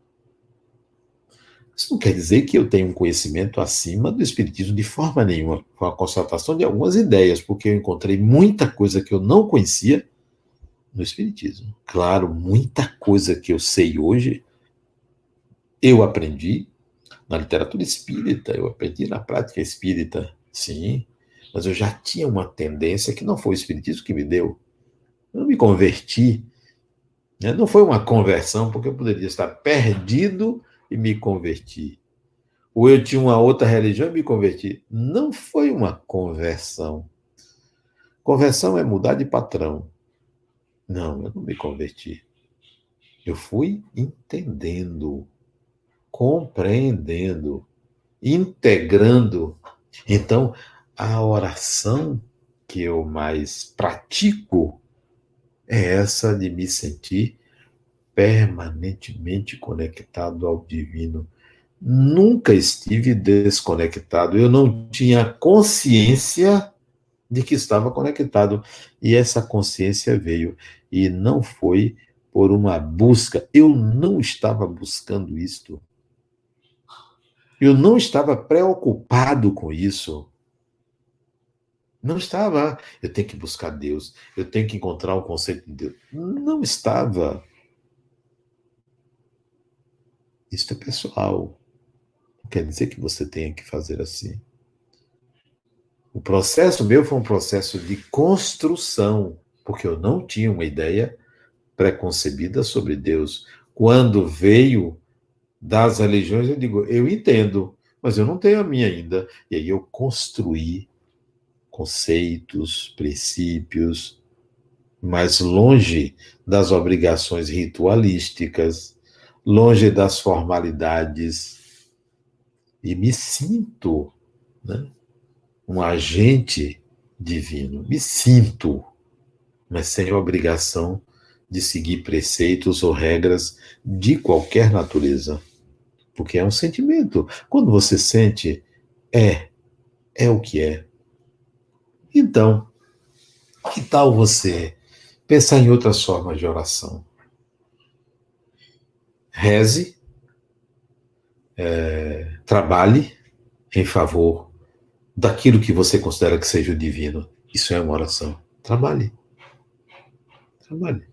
Isso não quer dizer que eu tenho um conhecimento acima do espiritismo de forma nenhuma. Foi uma constatação de algumas ideias, porque eu encontrei muita coisa que eu não conhecia no espiritismo. Claro, muita coisa que eu sei hoje, eu aprendi na literatura espírita, eu aprendi na prática espírita, sim, mas eu já tinha uma tendência que não foi o espiritismo que me deu. Eu não me converti, né? Não foi uma conversão, porque eu poderia estar perdido e me converti. Ou eu tinha uma outra religião e me converti. Não foi uma conversão. Conversão é mudar de patrão. Não, eu não me converti. Eu fui entendendo, compreendendo, integrando. Então, a oração que eu mais pratico é essa de me sentir permanentemente conectado ao divino. Nunca estive desconectado. Eu não tinha consciência de que estava conectado. E essa consciência veio. E não foi por uma busca. Eu não estava buscando isto. Eu não estava preocupado com isso. Não estava. Eu tenho que buscar Deus. Eu tenho que encontrar o conceito de Deus. Não estava. Isso é pessoal. Não quer dizer que você tenha que fazer assim. O processo meu foi um processo de construção, porque eu não tinha uma ideia preconcebida sobre Deus. Quando veio das religiões, eu digo, eu entendo, mas eu não tenho a minha ainda. E aí eu construí conceitos, princípios, mas longe das obrigações ritualísticas, longe das formalidades, e me sinto, né, um agente divino. Me sinto, mas sem obrigação de seguir preceitos ou regras de qualquer natureza. Porque é um sentimento. Quando você sente, é o que é. Então, que tal você pensar em outras formas de oração? Reze, trabalhe em favor daquilo que você considera que seja o divino. Isso é uma oração. Trabalhe. Trabalhe.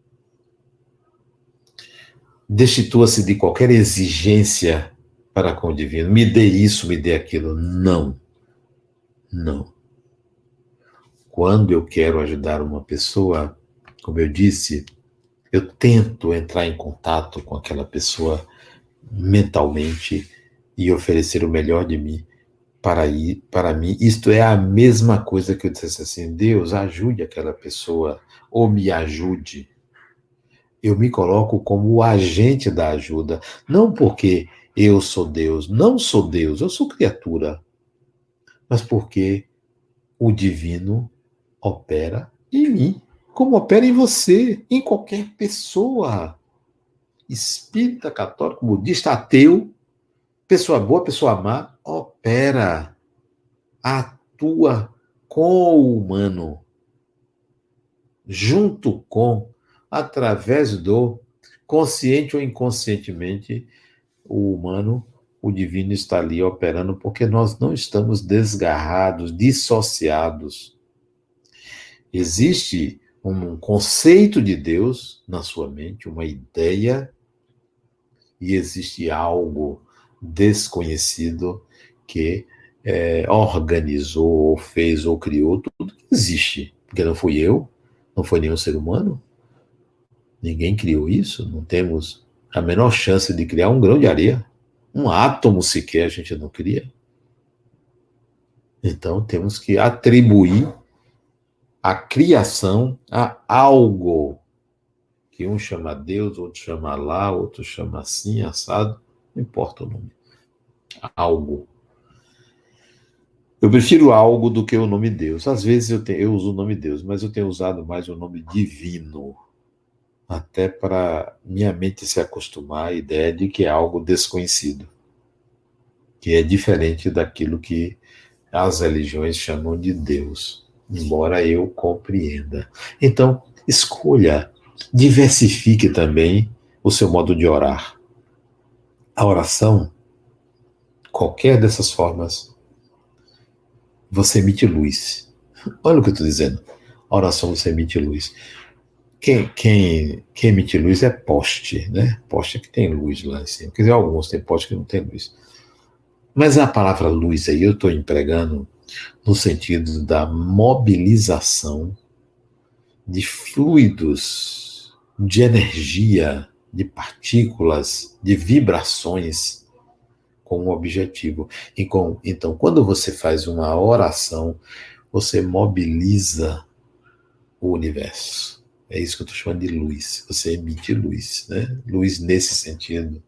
Destitua-se de qualquer exigência para com o divino. Me dê isso, me dê aquilo. Não. Não. Quando eu quero ajudar uma pessoa, como eu disse, eu tento entrar em contato com aquela pessoa mentalmente e oferecer o melhor de mim para mim. Isto é a mesma coisa que eu dissesse assim, Deus, ajude aquela pessoa ou me ajude. Eu me coloco como o agente da ajuda, não porque eu sou Deus, não sou Deus, eu sou criatura, mas porque o divino opera em mim, como opera em você, em qualquer pessoa. Espírita, católico, budista, ateu, pessoa boa, pessoa má, opera, atua com o humano, junto com, através do, consciente ou inconscientemente, o humano, o divino está ali operando, porque nós não estamos desgarrados, dissociados. Existe um conceito de Deus na sua mente, uma ideia, e existe algo desconhecido que organizou, ou fez, ou criou tudo que existe. Porque não fui eu, não foi nenhum ser humano, ninguém criou isso, não temos a menor chance de criar um grão de areia, um átomo sequer a gente não cria. Então temos que atribuir a criação a algo, que um chama Deus, outro chama lá, outro chama assim, assado, não importa o nome. Algo. Eu prefiro algo do que o nome Deus. Às vezes eu uso o nome Deus, mas eu tenho usado mais o nome divino, até para minha mente se acostumar à ideia de que é algo desconhecido, que é diferente daquilo que as religiões chamam de Deus, embora eu compreenda. Então, escolha, diversifique também o seu modo de orar. A oração, qualquer dessas formas, você emite luz. Olha o que eu estou dizendo. A oração você emite luz. Quem emite luz é poste, né? Poste é que tem luz lá em cima. Quer dizer, alguns tem poste que não tem luz. Mas a palavra luz aí eu estou empregando no sentido da mobilização de fluidos, de energia, de partículas, de vibrações com um objetivo. Então, quando você faz uma oração, você mobiliza o universo. É isso que eu estou chamando de luz. Você emite luz, né? Luz nesse sentido.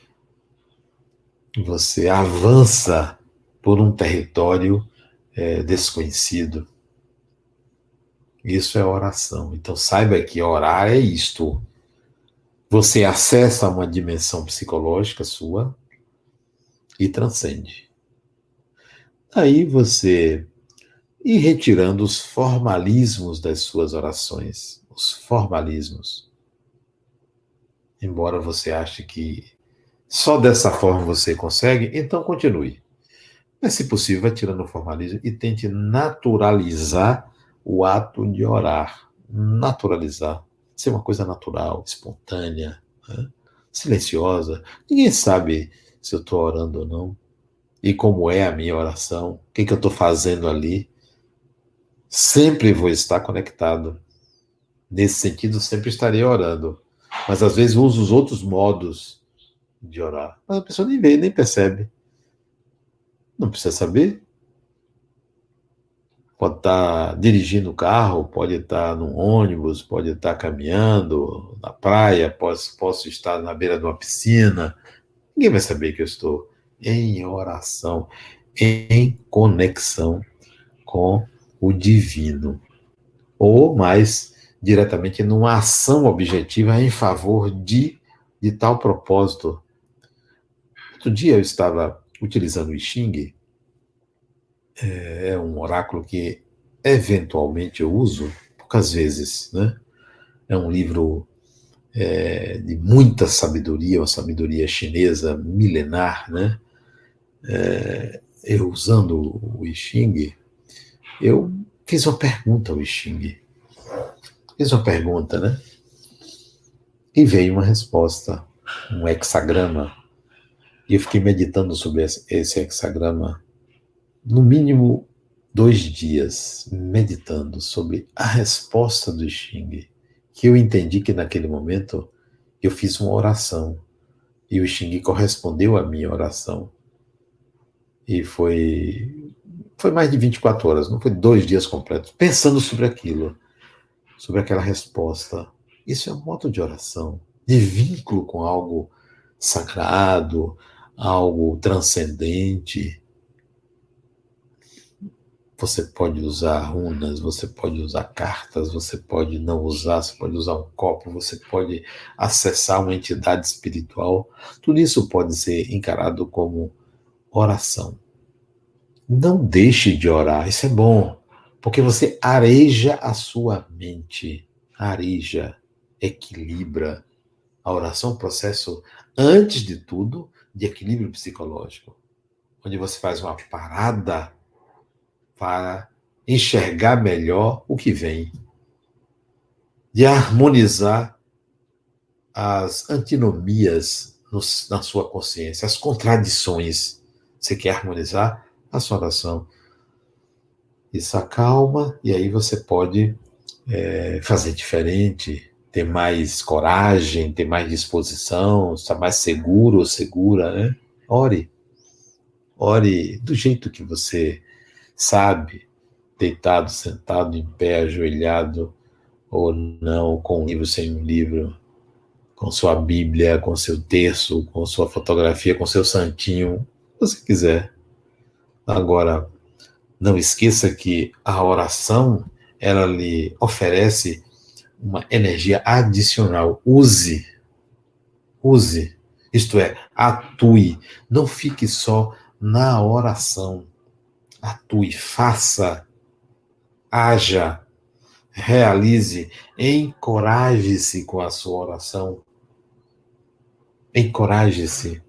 Você avança por um território desconhecido. Isso é oração. Então saiba que orar é isto. Você acessa uma dimensão psicológica sua e transcende. Aí você ir retirando os formalismos das suas orações. Os formalismos. Embora você ache que só dessa forma você consegue, então continue. Mas, se possível, vai tirando o formalismo e tente naturalizar o ato de orar. Naturalizar. Ser uma coisa natural, espontânea, né? Silenciosa. Ninguém sabe se eu estou orando ou não. E como é a minha oração. O que eu estou fazendo ali. Sempre vou estar conectado. Nesse sentido, sempre estarei orando. Mas, às vezes, uso os outros modos de orar. Mas a pessoa nem vê, nem percebe. Não precisa saber. Pode estar dirigindo o carro, pode estar num ônibus, pode estar caminhando na praia, posso estar na beira de uma piscina. Ninguém vai saber que eu estou em oração, em conexão com o divino. Ou mais diretamente numa ação objetiva em favor de tal propósito. Outro dia eu estava utilizando o I Ching, é um oráculo que eventualmente eu uso, poucas vezes, né? É um livro de muita sabedoria, uma sabedoria chinesa milenar, né? Eu usando o I Ching, eu fiz uma pergunta ao I Ching. Fiz uma pergunta, né? E veio uma resposta, um hexagrama. E eu fiquei meditando sobre esse hexagrama, no mínimo 2 dias, meditando sobre a resposta do I Ching, que eu entendi que naquele momento eu fiz uma oração e o Xing correspondeu à minha oração. E foi mais de 24 horas, não foi 2 dias completos, pensando sobre aquilo, sobre aquela resposta. Isso é um modo de oração, de vínculo com algo sagrado, algo transcendente. Você pode usar runas, você pode usar cartas, você pode não usar, você pode usar um copo, você pode acessar uma entidade espiritual. Tudo isso pode ser encarado como oração. Não deixe de orar, isso é bom, porque você areja a sua mente, areja, equilibra. A oração é um processo, antes de tudo, de equilíbrio psicológico, onde você faz uma parada para enxergar melhor o que vem, de harmonizar as antinomias na sua consciência, as contradições. Você quer harmonizar a sua oração. Isso acalma e aí você pode fazer diferente, ter mais coragem, ter mais disposição, estar mais seguro ou segura, né? Ore. Ore do jeito que você sabe, deitado, sentado, em pé, ajoelhado, ou não, com um livro, sem um livro, com sua Bíblia, com seu terço, com sua fotografia, com seu santinho, se você quiser. Agora, não esqueça que a oração, ela lhe oferece uma energia adicional. Use, isto é, atue, não fique só na oração. Atue, faça, haja, realize, encoraje-se com a sua oração. Encoraje-se.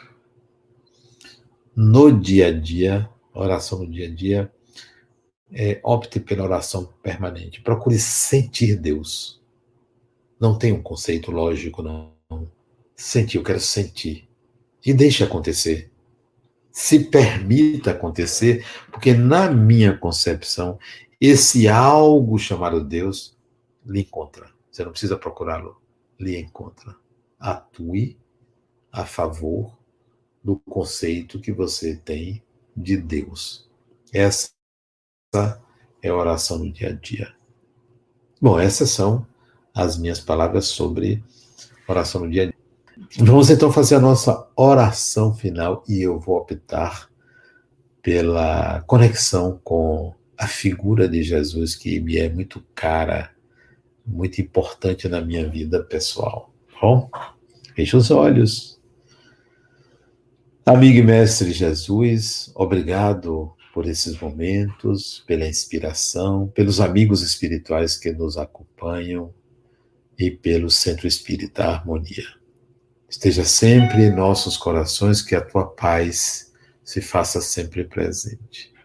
No dia a dia, oração no dia a dia, opte pela oração permanente. Procure sentir Deus. Não tem um conceito lógico, não. Sentir, eu quero sentir. E deixe acontecer. se permita acontecer, porque na minha concepção, esse algo chamado Deus lhe encontra. Você não precisa procurá-lo, lhe encontra. Atue a favor do conceito que você tem de Deus. Essa é a oração do dia a dia. Bom, essas são as minhas palavras sobre oração no dia a dia. Vamos então fazer a nossa oração final e eu vou optar pela conexão com a figura de Jesus que me é muito cara, muito importante na minha vida pessoal. Bom, feche os olhos. Amigo e mestre Jesus, obrigado por esses momentos, pela inspiração, pelos amigos espirituais que nos acompanham e pelo Centro Espírita Harmonia. Esteja sempre em nossos corações, que a tua paz se faça sempre presente.